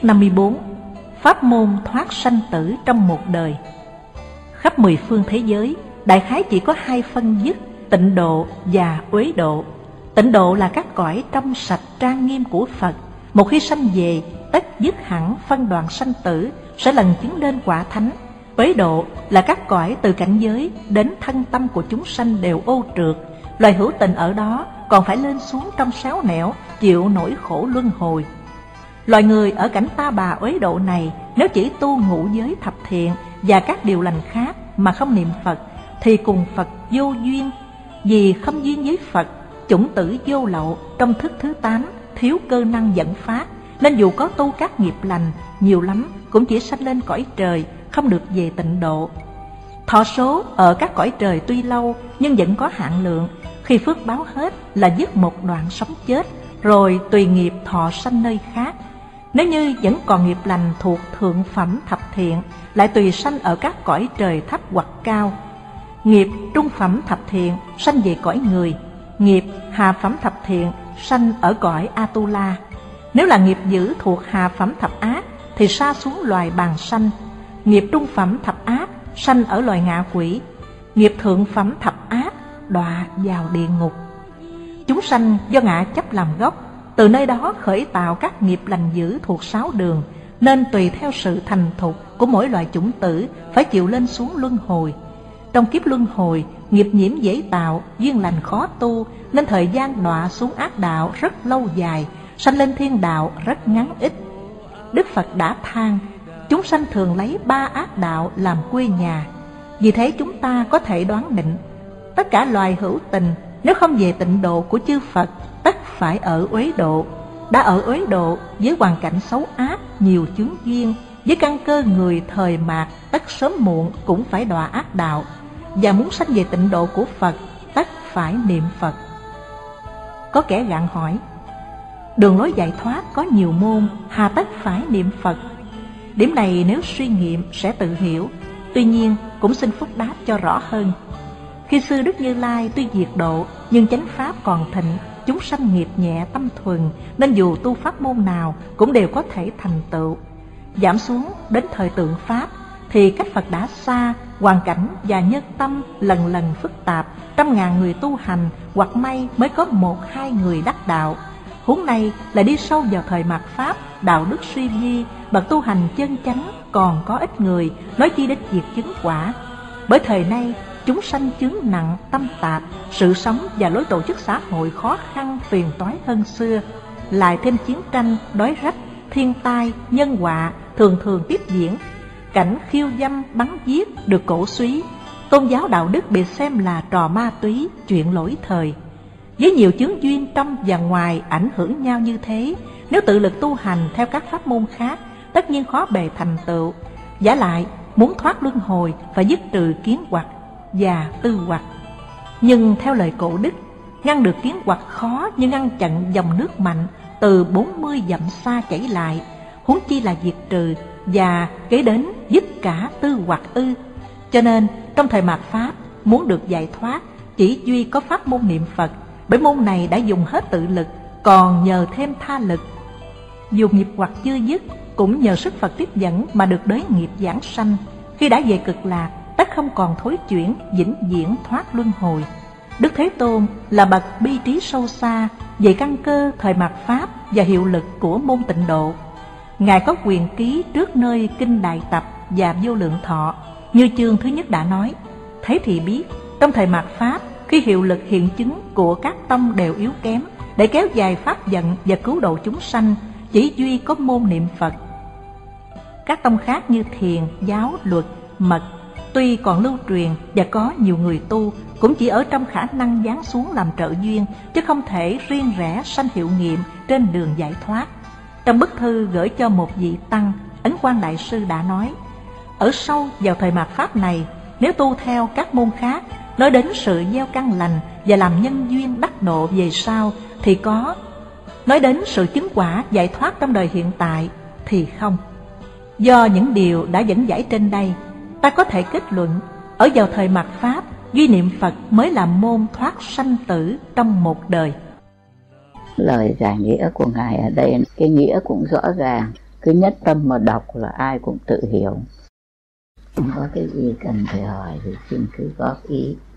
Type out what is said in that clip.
Tiết 54. Pháp môn thoát sanh tử trong một đời. Khắp 10 phương thế giới, đại khái chỉ có 2 phân dứt: tịnh độ và uế độ. Tịnh độ là các cõi trong sạch trang nghiêm của Phật. Một khi sanh về, tất dứt hẳn phân đoạn sanh tử, sẽ lần chứng lên quả thánh. Uế độ là các cõi từ cảnh giới đến thân tâm của chúng sanh đều ô trượt. Loài hữu tình ở đó còn phải lên xuống trong xéo nẻo, chịu nỗi khổ luân hồi. Loài người ở cảnh ta bà uế độ này, nếu chỉ tu ngũ giới thập thiện và các điều lành khác mà không niệm Phật, thì cùng Phật vô duyên. Vì không duyên với Phật, chủng tử vô lậu trong thức thứ 8, thiếu cơ năng dẫn phát, nên dù có tu các nghiệp lành, nhiều lắm cũng chỉ sanh lên cõi trời, không được về tịnh độ. Thọ số ở các cõi trời tuy lâu, nhưng vẫn có hạn lượng. Khi phước báo hết là dứt một đoạn sống chết, rồi tùy nghiệp thọ sanh nơi khác. Nếu như vẫn còn nghiệp lành thuộc thượng phẩm thập thiện, lại tùy sanh ở các cõi trời thấp hoặc cao. Nghiệp trung phẩm thập thiện sanh về cõi người, nghiệp hạ phẩm thập thiện sanh ở cõi Atula. Nếu là nghiệp dữ thuộc hạ phẩm thập ác thì sa xuống loài bàng sanh. Nghiệp trung phẩm thập ác sanh ở loài ngạ quỷ. Nghiệp thượng phẩm thập ác đọa vào địa ngục. Chúng sanh do ngạ chấp làm gốc, từ nơi đó khởi tạo các nghiệp lành dữ thuộc 6 đường, nên tùy theo sự thành thục của mỗi loài chủng tử phải chịu lên xuống luân hồi. Trong kiếp luân hồi, nghiệp nhiễm dễ tạo, duyên lành khó tu, nên thời gian đọa xuống ác đạo rất lâu dài, sanh lên thiên đạo rất ngắn ít. Đức Phật đã than, chúng sanh thường lấy 3 ác đạo làm quê nhà. Vì thế chúng ta có thể đoán định, tất cả loài hữu tình nếu không về tịnh độ của chư Phật, tất phải ở uế độ. Đã ở uế độ với hoàn cảnh xấu ác, nhiều chướng duyên, với căn cơ người thời mạt, tất sớm muộn cũng phải đọa ác đạo. Và muốn sanh về tịnh độ của Phật, tất phải niệm Phật. Có kẻ gặng hỏi, đường lối giải thoát có nhiều môn, hà tất phải niệm Phật? Điểm này nếu suy nghiệm sẽ tự hiểu. Tuy nhiên cũng xin phúc đáp cho rõ hơn. Khi xưa Đức Như Lai tuy diệt độ, nhưng chánh pháp còn thịnh, chúng sanh nghiệp nhẹ tâm thuần, nên dù tu pháp môn nào cũng đều có thể thành tựu. Giảm xuống đến thời tượng pháp thì cách Phật đã xa, hoàn cảnh và nhân tâm lần lần phức tạp, trăm ngàn người tu hành hoặc may mới có 1-2 người đắc đạo. Huống này là đi sâu vào thời mạt pháp, đạo đức suy vi, bậc tu hành chân chánh còn có ít người, nói chi đến việc chứng quả. Bởi thời nay chúng sanh chướng nặng tâm tạp, sự sống và lối tổ chức xã hội khó khăn phiền toái hơn xưa, lại thêm chiến tranh, đói rách, thiên tai, nhân họa thường thường tiếp diễn, cảnh khiêu dâm bắn giết được cổ suý, tôn giáo đạo đức bị xem là trò ma túy, chuyện lỗi thời. Với nhiều chướng duyên trong và ngoài ảnh hưởng nhau như thế, nếu tự lực tu hành theo các pháp môn khác, tất nhiên khó bề thành tựu. Vả lại muốn thoát luân hồi phải dứt trừ kiến hoặc và tư hoặc. Nhưng theo lời cổ đức, ngăn được kiến hoặc khó như ngăn chặn dòng nước mạnh từ 40 dặm xa chảy lại, huống chi là diệt trừ và kế đến dứt cả tư hoặc ư. Cho nên trong thời mạt pháp, muốn được giải thoát chỉ duy có pháp môn niệm Phật, bởi môn này đã dùng hết tự lực, còn nhờ thêm tha lực. Dù nghiệp hoặc chưa dứt, cũng nhờ sức Phật tiếp dẫn mà được đới nghiệp giảng sanh. Khi đã về cực lạc, tất không còn thối chuyển, vĩnh viễn thoát luân hồi. Đức Thế Tôn là bậc bi trí sâu xa về căn cơ thời mạt pháp và hiệu lực của môn tịnh độ. Ngài có quyền ký trước nơi kinh Đại Tập và Vô Lượng Thọ, như chương thứ nhất đã nói. Thế thì biết, trong thời mạt pháp, khi hiệu lực hiện chứng của các tông đều yếu kém, để kéo dài pháp vận và cứu độ chúng sanh, chỉ duy có môn niệm Phật. Các tông khác như thiền, giáo, luật, mật, tuy còn lưu truyền và có nhiều người tu, cũng chỉ ở trong khả năng giáng xuống làm trợ duyên, chứ không thể riêng rẽ sanh hiệu nghiệm trên đường giải thoát. Trong bức thư gửi cho một vị tăng, Ấn Quang Đại Sư đã nói, ở sâu vào thời mạt pháp này, nếu tu theo các môn khác, nói đến sự gieo căn lành và làm nhân duyên đắc độ về sau thì có, nói đến sự chứng quả giải thoát trong đời hiện tại thì không. Do những điều đã dẫn giải trên đây, ta có thể kết luận, ở vào thời mạt pháp, duy niệm Phật mới là môn thoát sanh tử trong một đời. Lời giải nghĩa của Ngài ở đây, cái nghĩa cũng rõ ràng. cứ nhất tâm mà đọc là ai cũng tự hiểu. Không có cái gì cần phải hỏi thì xin cứ góp ý.